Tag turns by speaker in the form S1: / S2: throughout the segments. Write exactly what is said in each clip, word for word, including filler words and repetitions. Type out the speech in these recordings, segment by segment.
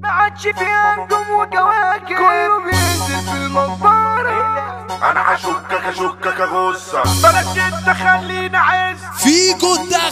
S1: ما عادش فيها نجوم وكواكب، كله بينزل في المنظرة.
S2: انا هشكك اشكك اغصك، بلاش انت خلينا عز
S3: فيكو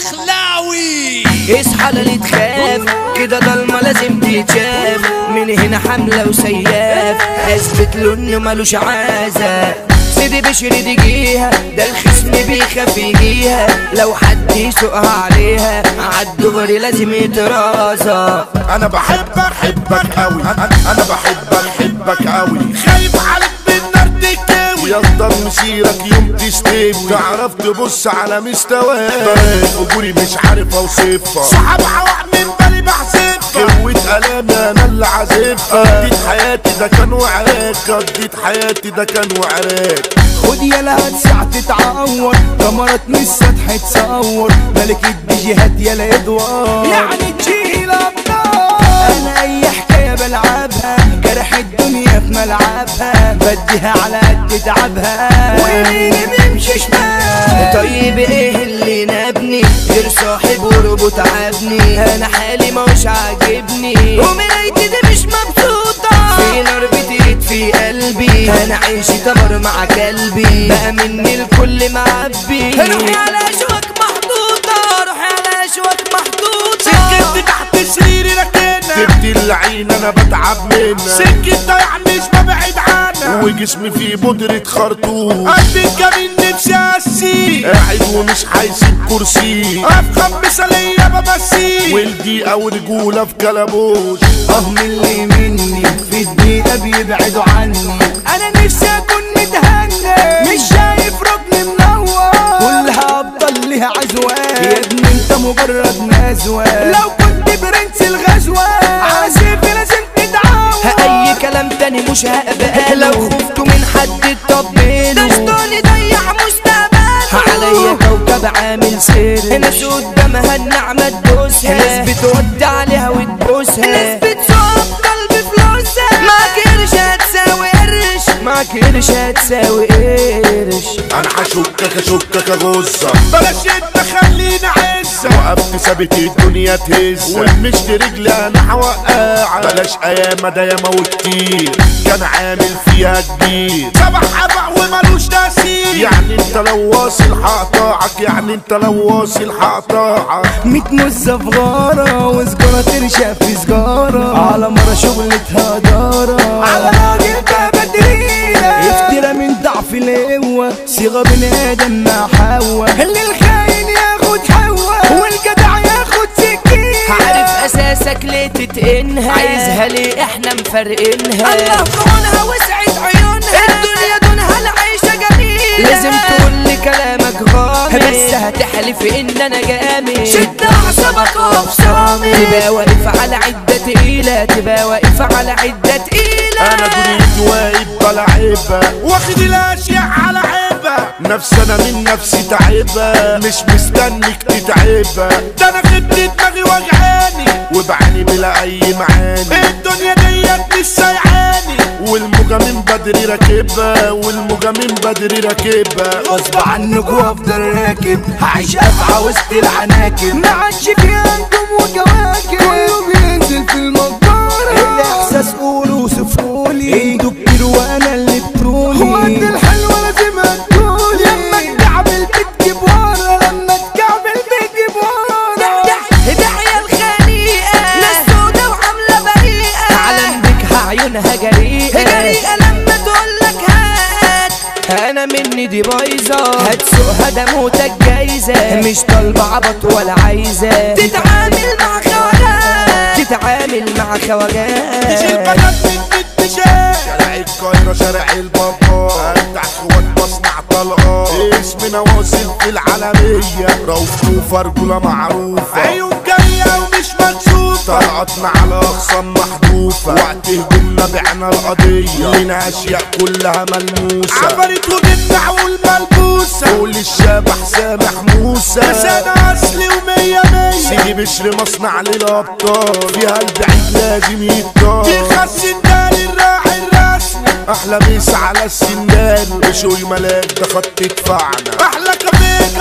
S3: الدخلاوي.
S4: اصحى لا نتخاف كده ضلمة لازم تتشاف، من هنا حملة وسياف اثبت له انه ملوش عازة. سيدي بشري تجيها ده الخصم بيخاف يجيها، لو حد يسوقها عليها عالدغري لازم يترازى.
S2: انا بحبك حبك قوي، انا بحبك حبك قوي، خايف عليك بالنار تكاوي، يفضل مسيرك يوم تستوي، تعرف تبص على مستواك، طريق اجوري مش عارف اوصفها، صحاب عوق من بالي بحسبها، قوة الامي انا اللي عازفها، قضيت حياتي ده كان وعراك، قضيت حياتي ده كان وعراك.
S5: خد يلا هتسع تتعور، كاميرات من السطح تصور، ملكة بيجيهات يلا ادوار، يعني تشيل ابطال. انا اي حكاية بلعبها، جرح الدنيا في ملعبها، بديها على قد تعبها، ويميني بيمشي شمال.
S4: طيب ايه اللي نابني غير صاحب وربو تعبني، انا حالي مش عاجبني ومرايتي دي مش مبسوطة، في نار بتقيد في قلبي، انا عايشي تمر مع كلبي، بقى مني الكل معبي، روحي على اشواك محطوطة، روحي على اشواك محطوطة،
S2: سكت تحت سريري ركنة، سبت العين انا بتعب منها، سكت ضيع مش ببعد عنها، وجسمي فيه بودرة خرطوم، قلبي الجميل نفسي اسيه، قاعد ومش هيسيب كرسي، افخم مثالية بمسيه، والدقيقة ورجولة في كلبوش،
S5: اه من اللي مني في الدقيقة بيبعدوا عني، انا نفسي اكون متهنى، مش شايف ركن منور، كلها ابطال ليها عزوان، يا ابني انت مجرد نزوة، لو كنت برنس الغزوة عازف لازم تتعود،
S4: اي كلام تاني مش هقبله، لو خفتوا من حد تطبله، ده شطاني ضيع مستقبله، عليا كوكب عامل سر، ناس قدامها النعمة تدوسها، ناس بتودي عليها وتبوسها، ناس بتسوق قلب فلوسها، معاك قرش هتساوي قرش، معاك قرش هتساوي قرش.
S2: انا هشكك اشكك اغصك، بلاش انت خلينا عزة، وقفت ثابت الدنيا تهز، والمشت رجلي انا هوقعها، بلاش ايام ده ياما وكتير كان عامل فيها كبير، سبع حبع ومالوش تأثير، يعني انت لو واصل هقطعك، يعني انت لو واصل هقطعك.
S5: ميت مزة في غارة وسجارة ترشق في سجارة، على مرة شغلتها دارة، على راجل ده بدرينا، افترى من ضعف القوة، صيغة بني ادم مع حوا، اللي الخاين ياخد حوا، والجدع ياخد سكينة،
S4: عارف اساسك ليه تتقنها، عايزها ليه احنا مفرقينها، الله كونها وسعت عيونها، الدنيا دونها العيشة جميلة، لازم تقول لي كلامك غامض، بس هتحلف ان انا جامد، شد اعصابك واقف صامت، تبقى واقف على عدة تقيلة، تبقى واقف على عدة تقيلة،
S2: انا دنيتي واقف بلعبها، واخد الاشياء على عيبها، نفسي انا من نفسي تعبها، مش مستنيك تتعبها، ده انا خدت دماغي وجعاني، وبعاني بلا اي معاني، الدنيا ديت مش سايعاني، والموجة من بدري راكبها، والموجة من بدري راكبها،
S5: غصب عنك وافضل راكب، هعيش افعى وسط العناكب، ما عادش فيها نجوم وكواكب، كله بينزل في المنظرة، الاحساس قولوا وصفولي، انتوا كتير وانا اللي بترولي، وقت الحلوة لازم هتقولي، لما تكعبل بتجيب ورا، لما تكعبل بتجيب ورا،
S4: داعية الخنيقة، ناس سودا وعاملة بريئة، على بكها عيونها جريئة، جريئة لما تقولك هات، انا مني دي بايظة، هتسوقها ده موتك جايزة، مش طالبة عبط ولا عايزة، تتعامل مع خواجات، تتعامل مع خواجات،
S2: تشيل بنات من بنت شارع، شارع القاهرة شارع البابا، افتح اخوات مصنع طلقات، اسمنا واصل في العالمية، رؤوف نوفة رجولة معروفة، عيون جاية ومش مكشوفة، طلعتنا على اخصام محذوفة، وقت هجومنا بعنا القضية، لينا اشياء كلها ملموسة، عفريت وجدع والملبوسة، قول الشبح سامح موسى، بس انا اصلي ومية مية، سيدي بشر مصنع للابطال، فيها البعيد لازم يتطال، بيخسن دالي الراعي الرسمي، احلى ميس على السندان، بشوي ملاك ده خط يدفعنا، احلى كافيه كافيه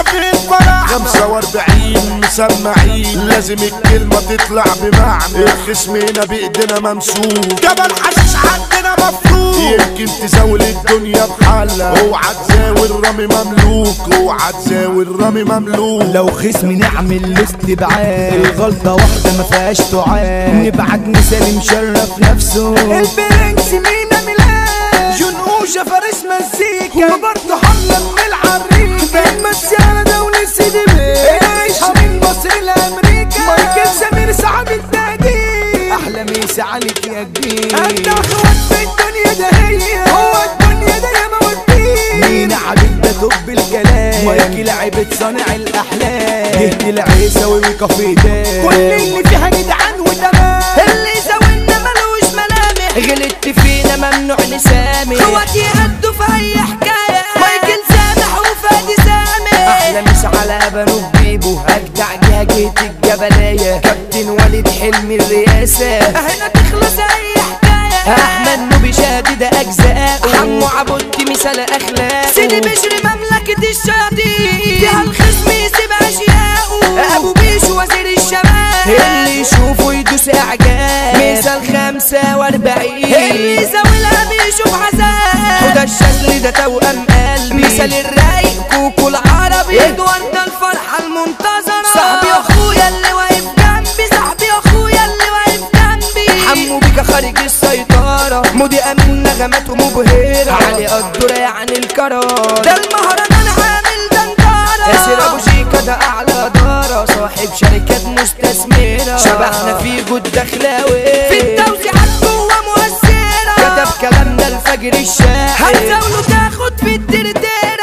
S2: فرح خمسة واربعين مسمعين لازم الكلمة تطلع بمعنى الخصم هنا بايدينا ممسوك جبل حشيش عندنا مفروض يمكن تزاول الدنيا بحالها اوعى تزاول رامي مملوك اوعى تزاول رامي مملوك
S5: لو خصم نعمل له استبعاد الغلطة واحدة ما فيهاش تعاد نبعت مثال مشرف نفسه البرنس مينا ميلاد جنقوشة فارس مزيكا وبرضه حملة من العريكة المسيانة دولة سيدي بيه عيشها من مصر لأمريكا مايكل سمير سعد التهديد أحلى ميسي عليك يا كبير أنت أخوات في الدنيا ده هي هو الدنيا ده يا مودي مينا عبيد ده طب الكلام مايكل عبيد صانع الأحلام نهدي العيساوي وكافيه ده كل اللي فيها جدعان وتمام اللي زاولنا ملوش ملامح غلطت فينا ممنوع نسامح اخواتي هدوا في اي حكايه مايكل سامح وفادي سامح احلى مش على بنو بيبو اجدع جهه الجبليه كابتن وليد حلمي الرئاسه هنا تخلص اي حكايه احمد نوبي شادد اجزاء حمو عبودتي مثال اخلاق سيدي بشري مملكه الشياطين فيها الخصم يسيب اشياءه ابو بيشو وزير الشباب اللي يشوفه يدوس اعجاب مثال خمسة واربعين اللي يزاولها بيشوف عذاب وده الشكل ده توأم قلبي مثال الرايق كوكو العربي ادوارد الفرحة المنتظرة صاحبي اخويا اللي واقف جنبي صاحبي اخويا اللي واقف جنبي حمو بيكا خارج السيطرة مودي امين نغماته مبهرة علي قدرة يعني الكرار ده المهرجان عامل دندرة ياسر ابو شيكا ده اعلى دارة صاحب شركات مستثمرة شبحنا في جود دخلاوي في التوزيعات جوه مؤثرة كتب كلامنا الفجر الشاعر هتزاوله تاخد في الترتيب